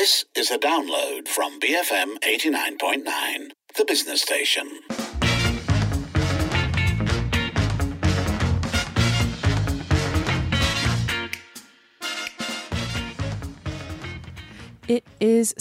This is a download from BFM 89.9, the business station. It is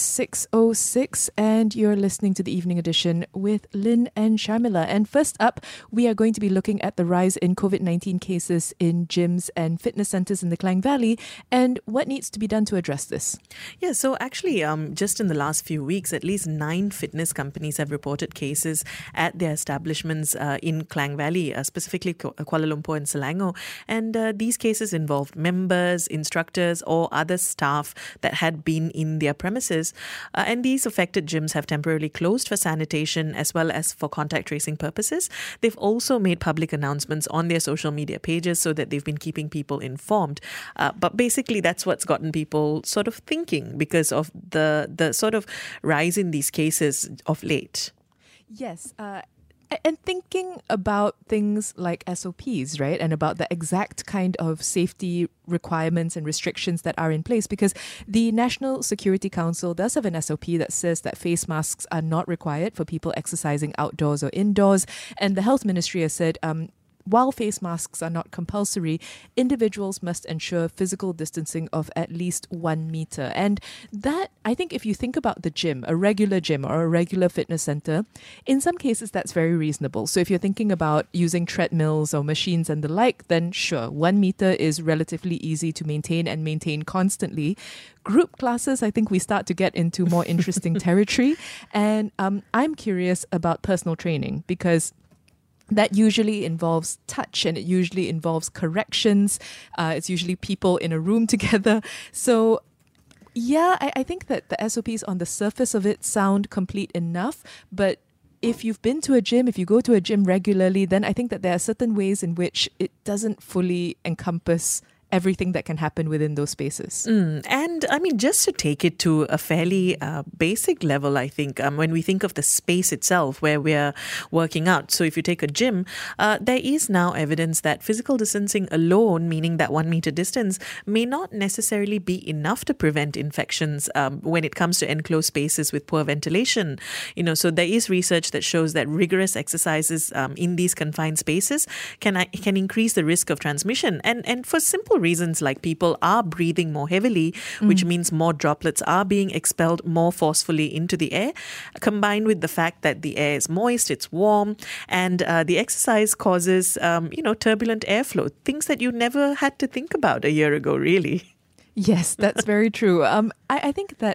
6:06 and you're listening to the Evening Edition with Lynn and Sharmila. And first up, we are going to be looking at the rise in COVID-19 cases in gyms and fitness centres in the Klang Valley and what needs to be done to address this. Yeah, so actually, just in the last few weeks, at least 9 fitness companies have reported cases at their establishments in Klang Valley, specifically Kuala Lumpur and Selangor. And these cases involved members, instructors or other staff that had been in their premises. And these affected gyms have temporarily closed for sanitation as well as for contact tracing purposes. They've also made public announcements on their social media pages so that they've been keeping people informed. But basically, that's what's gotten people sort of thinking because of the sort of rise in these cases of late. Yes, and thinking about things like SOPs, right? And about the exact kind of safety requirements and restrictions that are in place, because the National Security Council does have an SOP that says that face masks are not required for people exercising outdoors or indoors. And the Health Ministry has said, while face masks are not compulsory, individuals must ensure physical distancing of at least 1 meter. And that, I think if you think about the gym, a regular gym or a regular fitness center, in some cases that's very reasonable. So if you're thinking about using treadmills or machines and the like, then sure, 1 meter is relatively easy to maintain and maintain constantly. Group classes, I think we start to get into more interesting territory. And I'm curious about personal training because that usually involves touch and it usually involves corrections. It's usually people in a room together. So yeah, I think that the SOPs on the surface of it sound complete enough. But if you've been to a gym, if you go to a gym regularly, then I think that there are certain ways in which it doesn't fully encompass everything that can happen within those spaces. And I mean, just to take it to a fairly basic level, I think, when we think of the space itself where we're working out. So if you take a gym, there is now evidence that physical distancing alone, meaning that 1 meter distance, may not necessarily be enough to prevent infections when it comes to enclosed spaces with poor ventilation. So there is research that shows that rigorous exercises in these confined spaces can increase the risk of transmission. And for simple reasons like people are breathing more heavily, which means more droplets are being expelled more forcefully into the air, combined with the fact that the air is moist, it's warm, and the exercise causes, turbulent airflow, things that you never had to think about a year ago, really. Yes, that's very true. I think that,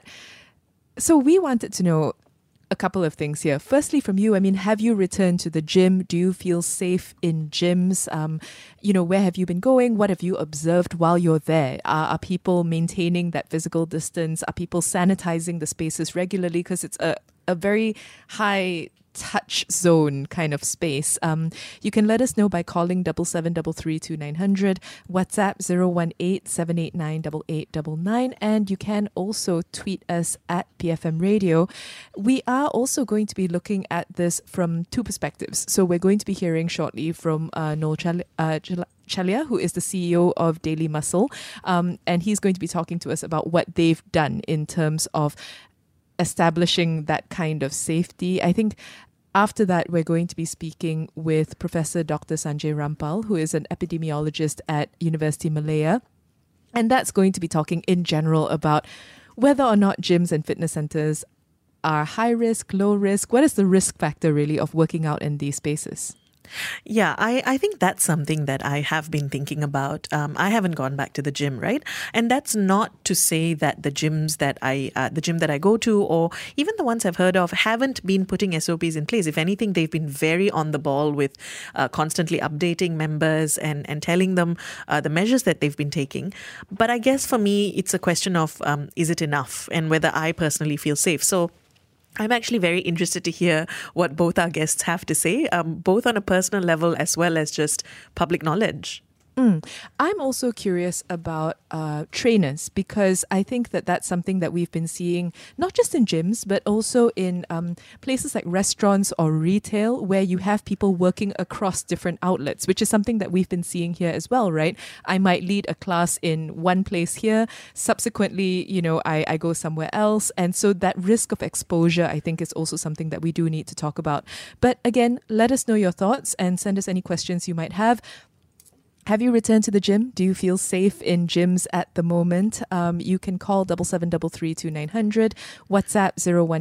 so we wanted to know a couple of things here. Firstly, from you, I mean, have you returned to the gym? Do you feel safe in gyms? Where have you been going? What have you observed while you're there? Are people maintaining that physical distance? Are people sanitizing the spaces regularly? Because it's a very high touch zone kind of space. You can let us know by calling 77332900, WhatsApp 018-789-8899, and you can also tweet us at PFM Radio. We are also going to be looking at this from 2 perspectives. So we're going to be hearing shortly from Noel Chalia, who is the CEO of Daily Muscle, and he's going to be talking to us about what they've done in terms of establishing that kind of safety. I think after that, we're going to be speaking with Professor Dr. Sanjay Rampal, who is an epidemiologist at University Malaya. And that's going to be talking in general about whether or not gyms and fitness centers are high risk, low risk. What is the risk factor really of working out in these spaces? Yeah, I think that's something that I have been thinking about. I haven't gone back to the gym, right? And that's not to say that the gym that I go to, or even the ones I've heard of, haven't been putting SOPs in place. If anything, they've been very on the ball with constantly updating members and telling them the measures that they've been taking. But I guess for me, it's a question of is it enough, and whether I personally feel safe. So I'm actually very interested to hear what both our guests have to say, both on a personal level as well as just public knowledge. I'm also curious about trainers, because I think that that's something that we've been seeing not just in gyms but also in places like restaurants or retail, where you have people working across different outlets, which is something that we've been seeing here as well, right? I might lead a class in one place here, subsequently, I go somewhere else, and so that risk of exposure, I think, is also something that we do need to talk about. But again, let us know your thoughts and send us any questions you might have. Have you returned to the gym? Do you feel safe in gyms at the moment? You can call 77332900, WhatsApp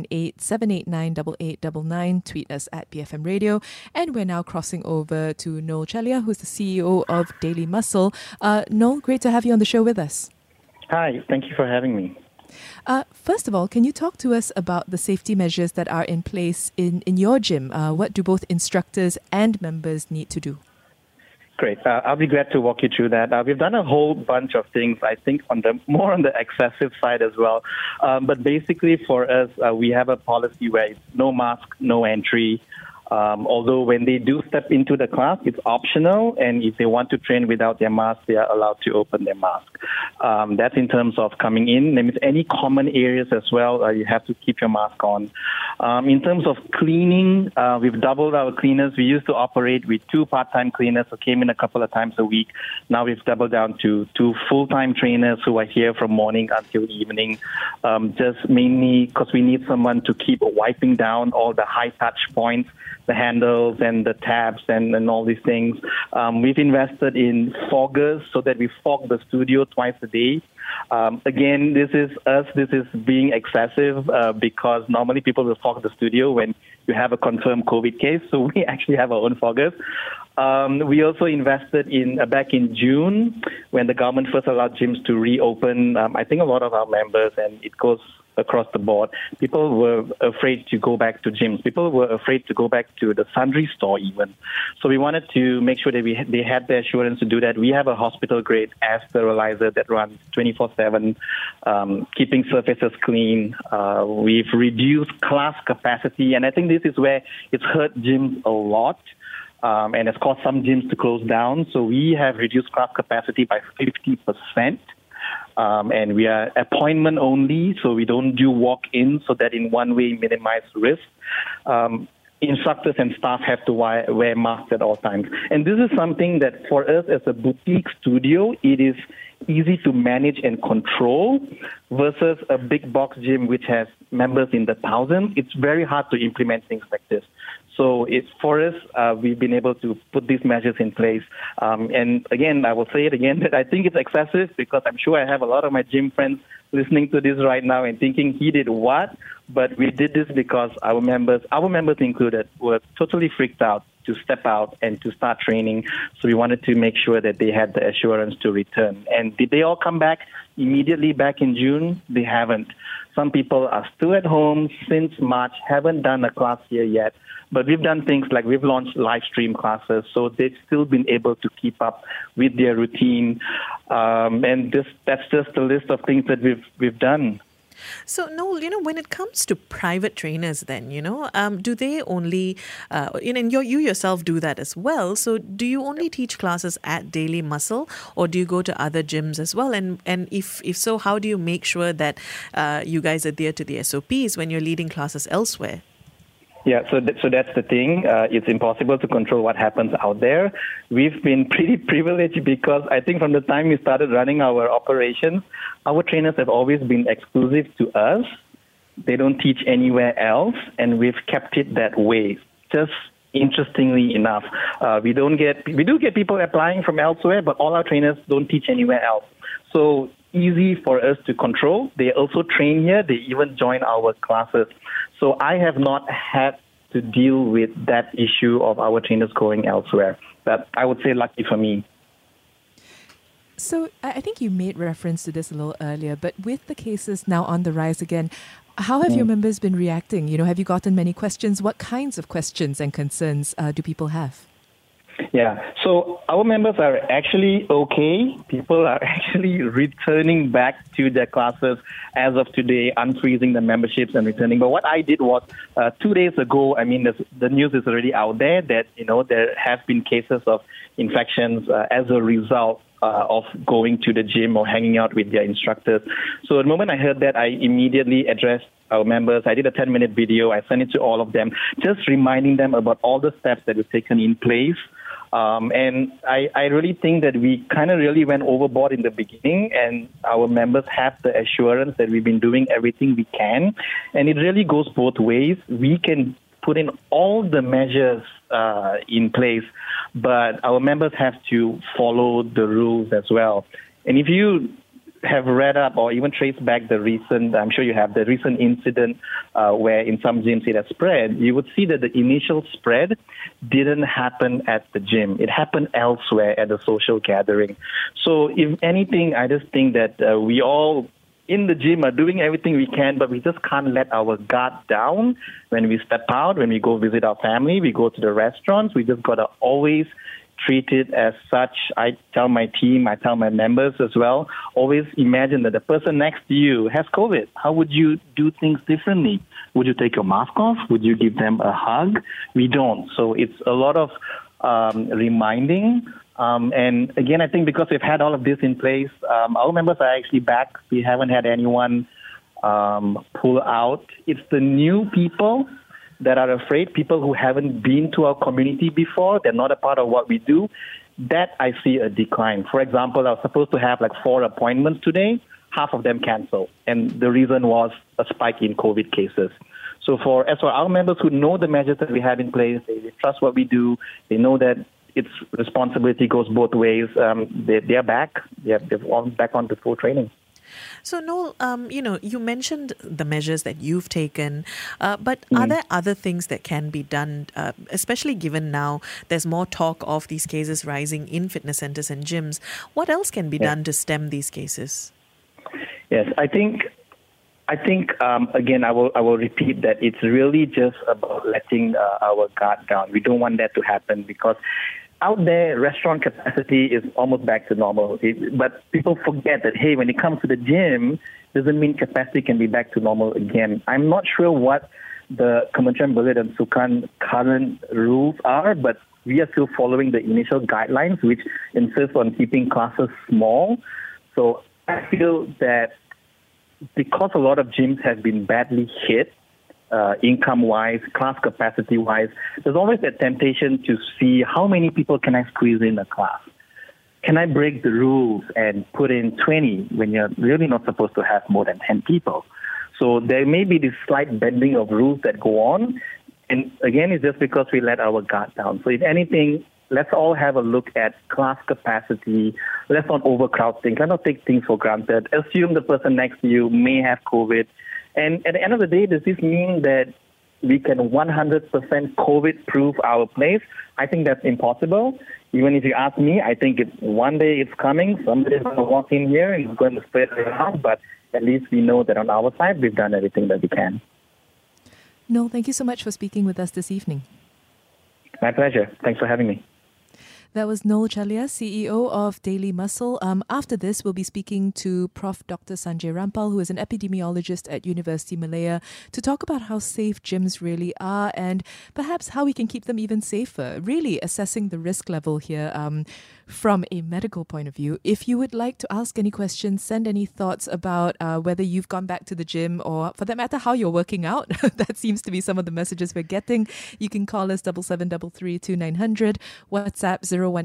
018-789-8899, tweet us at BFM Radio. And we're now crossing over to Noel Chelia, who's the CEO of Daily Muscle. Noel, great to have you on the show with us. Hi, thank you for having me. First of all, can you talk to us about the safety measures that are in place in your gym? What do both instructors and members need to do? Great. I'll be glad to walk you through that. We've done a whole bunch of things, I think, more on the excessive side as well. But basically for us, we have a policy where it's no mask, no entry. Although when they do step into the class, it's optional, and if they want to train without their mask, they are allowed to open their mask. That's in terms of coming in. That means any common areas as well, you have to keep your mask on. In terms of cleaning, we've doubled our cleaners. We used to operate with 2 part-time cleaners who came in a couple of times a week. Now we've doubled down to 2 full-time trainers who are here from morning until evening, just mainly because we need someone to keep wiping down all the high-touch points, the handles and the tabs and all these things. We've invested in foggers so that we fog the studio twice a day. Again, this is being excessive because normally people will fog the studio when you have a confirmed COVID case. So we actually have our own foggers. We also invested in back in June when the government first allowed gyms to reopen. I think a lot of our members, and it goes across the board, people were afraid to go back to gyms. People were afraid to go back to the sundry store even. So we wanted to make sure that they had the assurance to do that. We have a hospital-grade air sterilizer that runs 24/7, keeping surfaces clean. We've reduced class capacity, and I think this is where it's hurt gyms a lot. And it's caused some gyms to close down. So we have reduced class capacity by 50%. And we are appointment only, so we don't do walk-in, so that in one way minimize risk. Instructors and staff have to wear masks at all times. And this is something that for us as a boutique studio, it is easy to manage and control versus a big box gym which has members in the thousands. It's very hard to implement things like this. So it's for us, we've been able to put these measures in place. And again, I will say it again, that I think it's excessive because I'm sure I have a lot of my gym friends listening to this right now and thinking, he did what? But we did this because our members included, were totally freaked out to step out and to start training. So we wanted to make sure that they had the assurance to return. And did they all come back immediately back in June? They haven't. Some people are still at home since March, haven't done a class here yet. But we've done things like we've launched live stream classes, so they've still been able to keep up with their routine. And that's just a list of things that we've done. So, Noel, when it comes to private trainers then, do they only, and you yourself do that as well. So do you only teach classes at Daily Muscle, or do you go to other gyms as well? And if so, how do you make sure that you guys adhere to the SOPs when you're leading classes elsewhere? Yeah, so that's the thing. It's impossible to control what happens out there. We've been pretty privileged because I think from the time we started running our operations, our trainers have always been exclusive to us. They don't teach anywhere else, and we've kept it that way. Just interestingly enough, we do get people applying from elsewhere, but all our trainers don't teach anywhere else. So easy for us to control. They also train here. They even join our classes. So I have not had to deal with that issue of our trainers going elsewhere. But I would say lucky for me. So I think you made reference to this a little earlier, but with the cases now on the rise again, how have your members been reacting? Have you gotten many questions? What kinds of questions and concerns do people have? Yeah, so our members are actually okay. People are actually returning back to their classes as of today, unfreezing the memberships and returning. But what I did was 2 days ago, the news is already out there that, there have been cases of infections as a result of going to the gym or hanging out with their instructors. So the moment I heard that, I immediately addressed our members. I did a 10-minute video. I sent it to all of them, just reminding them about all the steps that were taken in place. And I really think that we kind of really went overboard in the beginning, and our members have the assurance that we've been doing everything we can. And it really goes both ways. We can put in all the measures in place, but our members have to follow the rules as well. And if you have read up or even traced back the recent, I'm sure you have, the recent incident where in some gyms it has spread, you would see that the initial spread didn't happen at the gym. It happened elsewhere at a social gathering. So if anything, I just think that we all in the gym are doing everything we can, but we just can't let our guard down when we step out, when we go visit our family, we go to the restaurants. We just got to always treat it as such. I tell my team, I tell my members as well, always imagine that the person next to you has COVID. How would you do things differently? Would you take your mask off? Would you give them a hug? We don't. So it's a lot of reminding. And again, I think because we've had all of this in place, our members are actually back. We haven't had anyone pull out. It's the new people that are afraid, people who haven't been to our community before, they're not a part of what we do, that I see a decline. For example, I was supposed to have 4 appointments today, half of them canceled. And the reason was a spike in COVID cases. So as for our members who know the measures that we have in place, they trust what we do, they know that its responsibility goes both ways, they're back. They've all back on to full training. So, Noel, you mentioned the measures that you've taken, but are there other things that can be done, especially given now there's more talk of these cases rising in fitness centers and gyms? What else can be done to stem these cases? Yes, I think again, I will repeat that it's really just about letting our guard down. We don't want that to happen because out there, restaurant capacity is almost back to normal. But people forget that, hey, when it comes to the gym, doesn't mean capacity can be back to normal again. I'm not sure what the Kementerian Belia dan Sukan current rules are, but we are still following the initial guidelines, which insist on keeping classes small. So I feel that because a lot of gyms have been badly hit, income-wise, class capacity-wise, there's always that temptation to see how many people can I squeeze in a class. Can I break the rules and put in 20 when you're really not supposed to have more than 10 people? So there may be this slight bending of rules that go on. And again, it's just because we let our guard down. So if anything, let's all have a look at class capacity. Let's not overcrowd things. Let's not take things for granted. Assume the person next to you may have COVID. And at the end of the day, does this mean that we can 100% COVID-proof our place? I think that's impossible. Even if you ask me, I think one day it's coming. Somebody's going to walk in here and it's going to spread around. But at least we know that on our side, we've done everything that we can. Noel, thank you so much for speaking with us this evening. My pleasure. Thanks for having me. That was Noel Chalia, CEO of Daily Muscle. After this, we'll be speaking to Prof. Dr. Sanjay Rampal, who is an epidemiologist at University Malaya, to talk about how safe gyms really are and perhaps how we can keep them even safer, really assessing the risk level here from a medical point of view. If you would like to ask any questions, send any thoughts about whether you've gone back to the gym or, for that matter, how you're working out. That seems to be some of the messages we're getting. You can call us 7733 2900, WhatsApp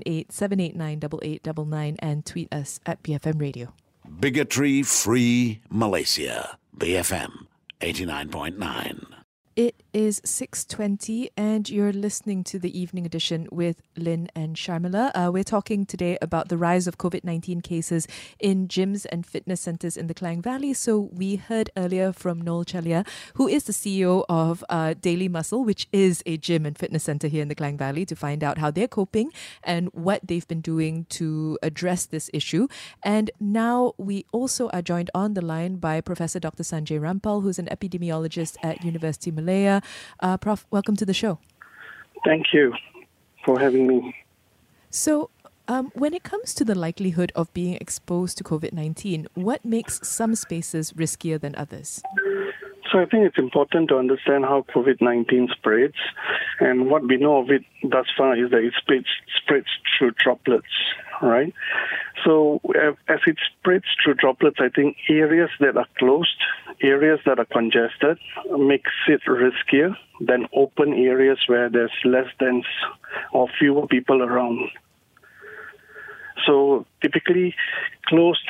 018-789-8899 and tweet us at BFM Radio. Bigotry-free Malaysia. BFM 89.9. It is 6:20 and you're listening to the evening edition with Lynn and Sharmila. We're talking today about the rise of COVID-19 cases in gyms and fitness centers in the Klang Valley. So we heard earlier from Noel Chalia, who is the CEO of Daily Muscle, which is a gym and fitness center here in the Klang Valley, to find out how they're coping and what they've been doing to address this issue. And now we also are joined on the line by Professor Dr. Sanjay Rampal, who's an epidemiologist at University Malaya. Prof, welcome to the show. Thank you for having me. So, when it comes to the likelihood of being exposed to COVID-19, what makes some spaces riskier than others? So I think it's important to understand how COVID-19 spreads. And what we know of it thus far is that it spreads through droplets, right? So as it spreads through droplets, I think areas that are closed, areas that are congested, makes it riskier than open areas where there's less dense or fewer people around. So typically, closed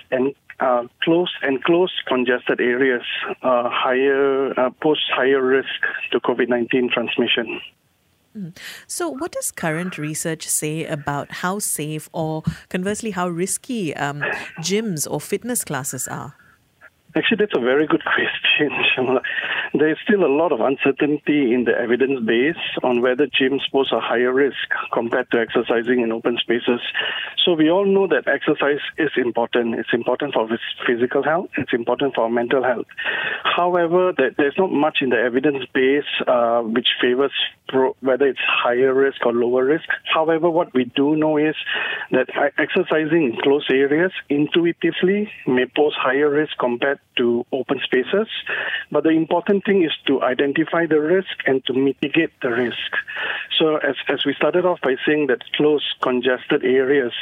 congested areas pose higher risk to COVID-19 transmission. So what does current research say about how safe or conversely how risky gyms or fitness classes are? Actually, that's a very good question, Shamala. There is still a lot of uncertainty in the evidence base on whether gyms pose a higher risk compared to exercising in open spaces. So we all know that exercise is important. It's important for physical health. It's important for mental health. However, there's not much in the evidence base which favors whether it's higher risk or lower risk. However, what we do know is that exercising in closed areas intuitively may pose higher risk compared to open spaces. But the important thing is to identify the risk and to mitigate the risk. So as we started off by saying that closed, congested areas,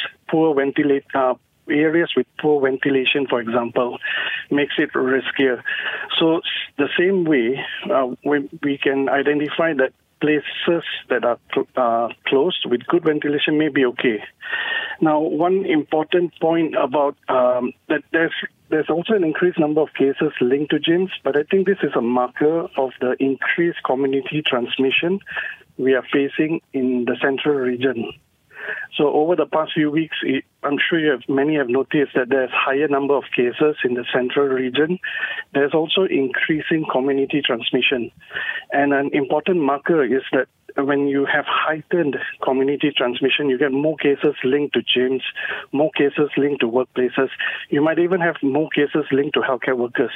areas with poor ventilation, for example, makes it riskier. So the same way, we can identify that places that are closed with good ventilation may be okay. Now, one important point about that there's also an increased number of cases linked to gyms, but I think this is a marker of the increased community transmission we are facing in the central region. So over the past few weeks, I'm sure many have noticed that there's higher number of cases in the central region. There's also increasing community transmission. And an important marker is that when you have heightened community transmission, you get more cases linked to gyms, more cases linked to workplaces. You might even have more cases linked to healthcare workers.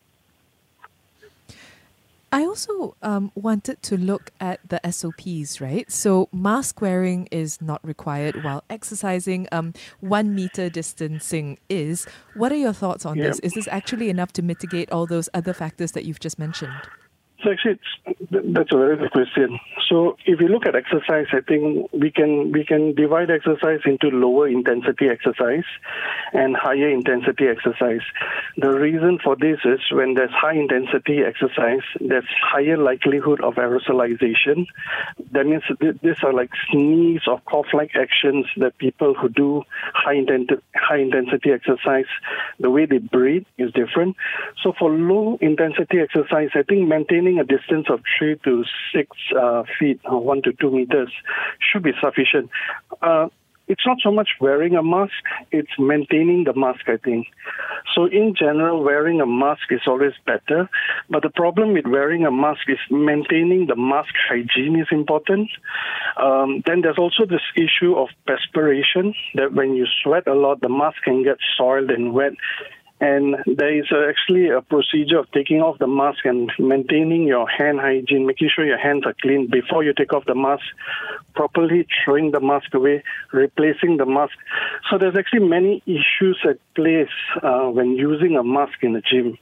I also wanted to look at the SOPs, right? So mask wearing is not required while exercising. 1 meter distancing is. What are your thoughts on this? Is this actually enough to mitigate all those other factors that you've just mentioned? So actually, that's a very good question. So if you look at exercise, I think we can divide exercise into lower intensity exercise and higher intensity exercise. The reason for this is when there's high intensity exercise, there's higher likelihood of aerosolization. That means these are like sneeze or cough-like actions that people who do high intensity exercise, the way they breathe is different. So for low intensity exercise, I think maintaining a distance of 3 to 6 feet, or 1 to 2 meters, should be sufficient. It's not so much wearing a mask, it's maintaining the mask, I think. So in general, wearing a mask is always better. But the problem with wearing a mask is maintaining the mask hygiene is important. Then there's also this issue of perspiration, that when you sweat a lot, the mask can get soiled and wet. And there is actually a procedure of taking off the mask and maintaining your hand hygiene, making sure your hands are clean before you take off the mask, properly throwing the mask away, replacing the mask. So there's actually many issues at play when using a mask in the gym.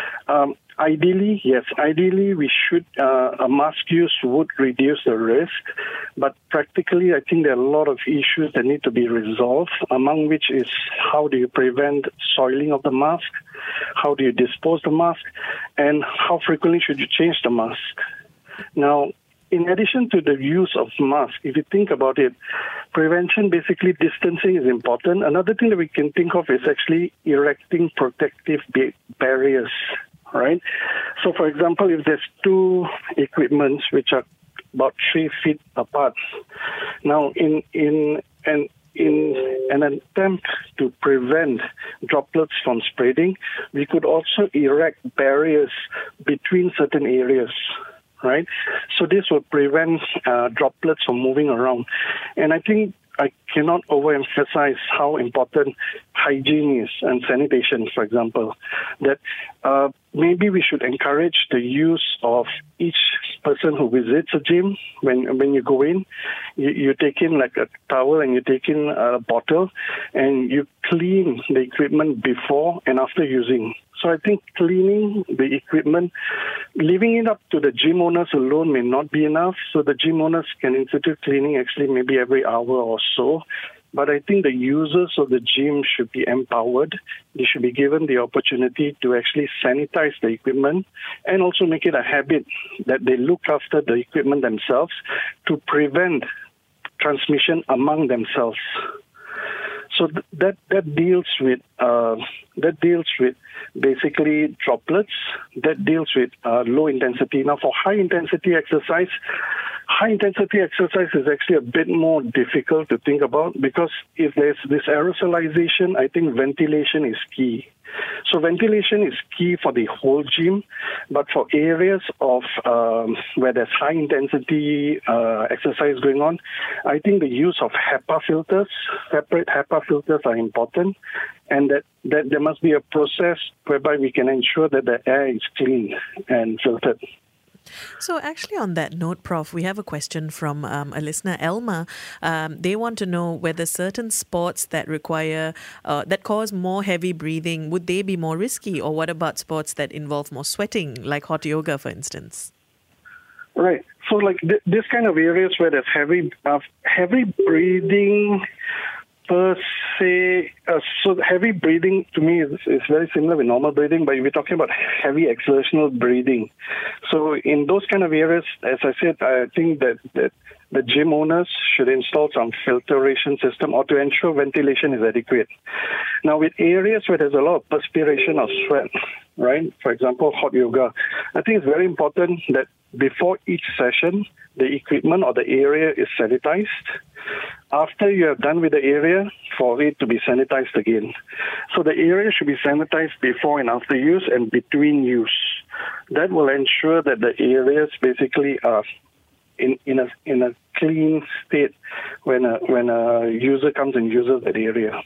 Ideally, we should, a mask use would reduce the risk, but practically I think there are a lot of issues that need to be resolved, among which is how do you prevent soiling of the mask, how do you dispose the mask, and how frequently should you change the mask. Now, in addition to the use of mask, if you think about it, prevention, basically distancing is important. Another thing that we can think of is actually erecting protective barriers. Right. So, for example, if there's 2 equipments which are about 3 feet apart, now in an attempt to prevent droplets from spreading, we could also erect barriers between certain areas. Right. So this will prevent droplets from moving around. And I think I cannot overemphasize how important hygiene is and sanitation, for example. That maybe we should encourage the use of each person who visits a gym. When you go in, you take in like a towel and you take in a bottle and you clean the equipment before and after using. So I think cleaning the equipment, leaving it up to the gym owners alone may not be enough. So the gym owners can institute cleaning actually maybe every hour or so. But I think the users of the gym should be empowered. They should be given the opportunity to actually sanitize the equipment and also make it a habit that they look after the equipment themselves to prevent transmission among themselves. So that deals with basically droplets. That deals with low intensity. Now, for high intensity exercise is actually a bit more difficult to think about because if there's this aerosolization, I think ventilation is key. So ventilation is key for the whole gym, but for areas of where there's high intensity exercise going on, I think the use of HEPA filters, separate HEPA filters are important, and that there must be a process whereby we can ensure that the air is clean and filtered. So actually on that note, Prof, we have a question from a listener, Elma. They want to know whether certain sports that require, that cause more heavy breathing, would they be more risky? Or what about sports that involve more sweating, like hot yoga, for instance? Right. So like this kind of areas where there's heavy breathing per se, so heavy breathing to me is very similar with normal breathing, but we're talking about heavy exertional breathing. So in those kind of areas, as I said, I think that the gym owners should install some filtration system or to ensure ventilation is adequate. Now, with areas where there's a lot of perspiration or sweat, right? For example, hot yoga, I think it's very important that before each session, the equipment or the area is sanitized. After you are done with the area, for it to be sanitized again. So the area should be sanitized before and after use and between use. That will ensure that the areas basically are in a clean state when a user comes and uses that area.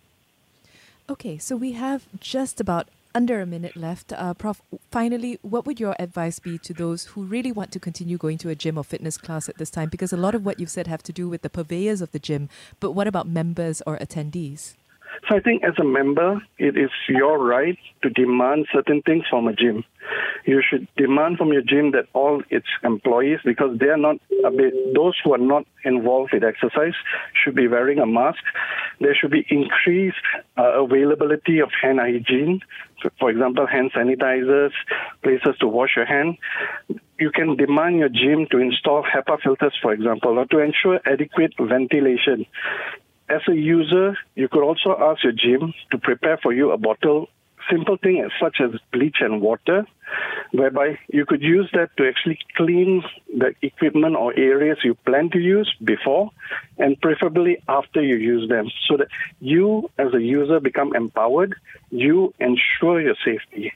Okay, so we have just about under a minute left. Prof, finally, what would your advice be to those who really want to continue going to a gym or fitness class at this time? Because a lot of what you've said have to do with the purveyors of the gym, but what about members or attendees? So I think as a member, it is your right to demand certain things from a gym. You should demand from your gym that all its employees, because they are not, those who are not involved with exercise, should be wearing a mask. There should be increased availability of hand hygiene. For example, hand sanitizers, places to wash your hand. You can demand your gym to install HEPA filters, for example, or to ensure adequate ventilation. As a user, you could also ask your gym to prepare for you a bottle, simple thing such as bleach and water, whereby you could use that to actually clean the equipment or areas you plan to use before and preferably after you use them, so that you as a user become empowered, you ensure your safety.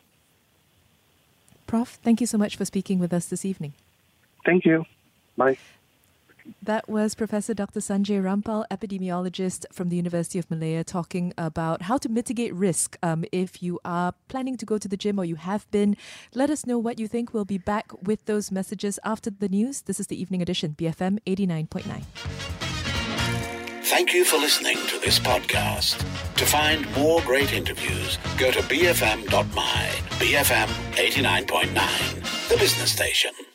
Prof, thank you so much for speaking with us this evening. Thank you. Bye. That was Professor Dr. Sanjay Rampal, epidemiologist from the University of Malaya, talking about how to mitigate risk if you are planning to go to the gym or you have been. Let us know what you think. We'll be back with those messages after the news. This is the Evening Edition, BFM 89.9. Thank you for listening to this podcast. To find more great interviews, go to bfm.my. BFM 89.9, the business station.